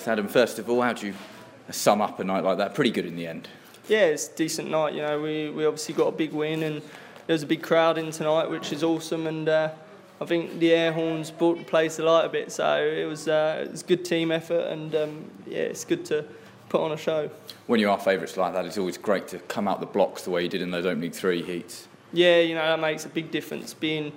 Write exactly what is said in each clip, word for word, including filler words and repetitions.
both. Adam, first of all, how do you sum up a night like that? Pretty good in the end. Yeah, it's a decent night. You know, we, we obviously got a big win, and there's a big crowd in tonight, which is awesome. And uh, I think the air horns brought the place to light a bit. So it was uh, it was a good team effort, and um, yeah, it's good to put on a show. When you are favourites like that, it's always great to come out the blocks the way you did in those opening three heats. Yeah, you know, that makes a big difference. Being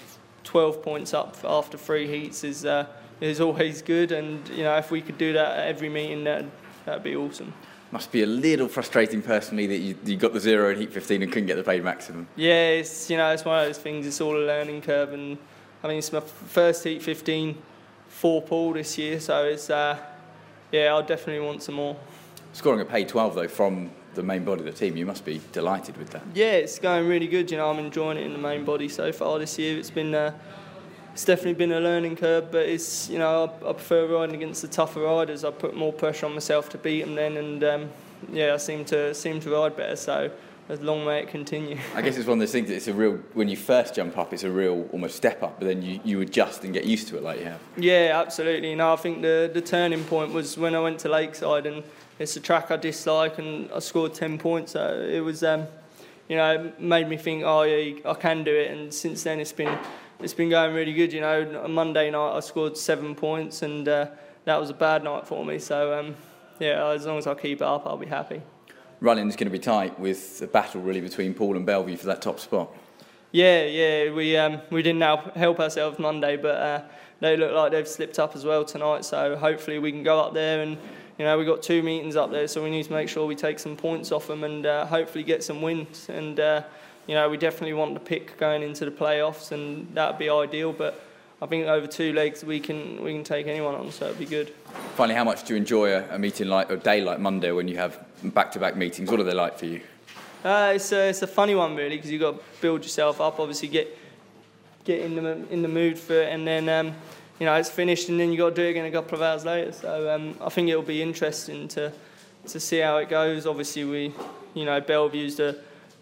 twelve points up after three heats is uh, is always good, and you know, if we could do that at every meeting, that that'd be awesome. Must be a little frustrating personally that you, you got the zero in heat fifteen and couldn't get the paid maximum. Yeah, it's you know it's one of those things. It's all a learning curve, and I mean it's my first heat fifteen four pool this year, so it's uh, yeah, I definitely want some more. Scoring a paid twelve though from the main body of the team, you must be delighted with that. Yeah, it's going really good. You know, I'm enjoying it in the main body so far this year. It's been uh, it's definitely been a learning curve, but it's you know I, I prefer riding against the tougher riders. I put more pressure on myself to beat them then, and um, yeah, I seem to seem to ride better. So as long may it continue. I guess it's one of those things that it's a real, when you first jump up, it's a real almost step up, but then you, you adjust and get used to it like you have. Yeah, absolutely. You know, I think the the turning point was when I went to Lakeside, and it's a track I dislike, and I scored ten points. So it was, um, you know, it made me think, oh yeah, I can do it. And since then, it's been it's been going really good. You know, on Monday night I scored seven points, and uh, that was a bad night for me. So um, yeah, as long as I keep it up, I'll be happy. Running's going to be tight with a battle really between Paul and Bellevue for that top spot. Yeah, yeah, we um, we didn't help, help ourselves Monday, but uh, they look like they've slipped up as well tonight. So hopefully we can go up there, and you know we've got two meetings up there, so we need to make sure we take some points off them and uh, hopefully get some wins. And uh, you know we definitely want the pick going into the playoffs, and that'd be ideal. But I think over two legs we can we can take anyone on, so it'd be good. Finally, how much do you enjoy a, a meeting like a day like Monday when you have back-to-back meetings? What are they like for you? Uh, it's a it's a funny one really, because you've got to build yourself up. Obviously, get get in the in the mood for it, and then um, you know it's finished, and then you got to do it again a couple of hours later. So um, I think it'll be interesting to to see how it goes. Obviously, we you know Bellevue's a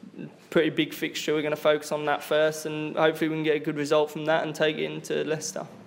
pretty big fixture. We're going to focus on that first, and hopefully we can get a good result from that and take it into Leicester.